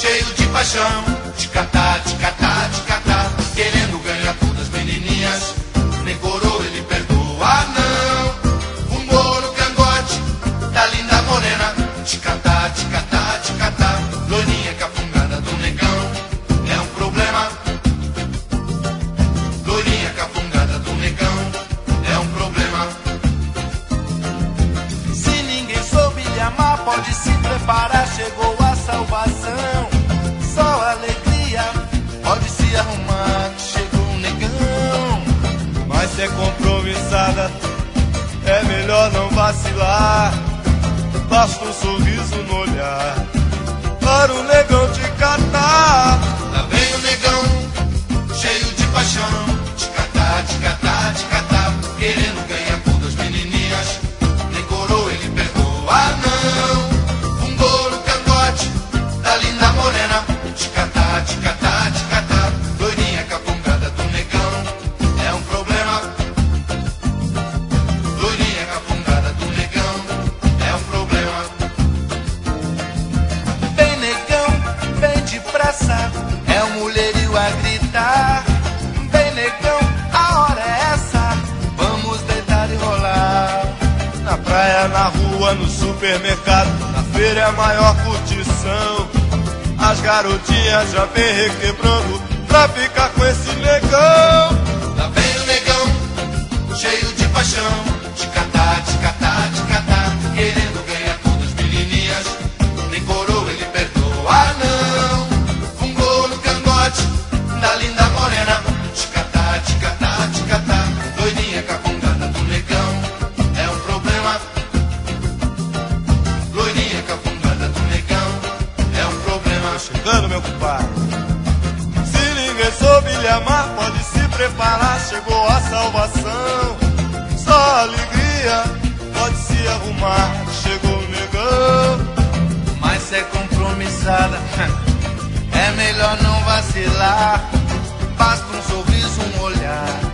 cheio de paixão. Ticatá, ticatá, ticatá, querendo ganhar todas as menininhas. Nem coroa ele perdoa, não. Fumou no cangote da linda morena. Ticatá, ticatá, ticatá, loirinha cafungada do negão. É um problema. Loirinha cafungada do negão. É um problema. Se ninguém soube lhe amar, pode se preparar, chegou a salvação. Só alegria, pode se arrumar, chegou um negão. Mas se é compromissada, é melhor não vacilar. Basta um sorriso no olhar para o negão te catar. Lá vem o negão, cheio de paixão. Ticatá, ticatá, ticatá, querendo ganhar todas as menininhas. Nem coroa ele perdoa, não. Fungou no cangote da linda morena. Ticatá, ticatá, ticatá, loirinha capungada do negão. É um problema. Loirinha capungada do negão. É um problema. Vem negão, vem depressa, é o mulherio a gritar. Vem negão, a hora é essa, vamos deitar e rolar. Na praia, na rua, no supermercado, na feira é a maior curtição. As garotinhas já vem requebrando pra ficar com esse negão. Lá vem o negão, cheio de paixão. Ticatá, ticatá, ticatá, querendo ganhar todas as menininhas. Nem coroa ele perdoa, não. Fungou no cangote da linda morena. Ticatá, ticatá, ticatá, loirinha capungada do negão. É um problema. Loirinha capungada do negão. É um problema. Chegando, meu compadre. Se ninguém soube lhe amar, pode se preparar, chegou a salvação. Só alegria, pode se arrumar, chegou o negão. Mas se é compromissada, é melhor não vacilar. Basta um sorriso, um olhar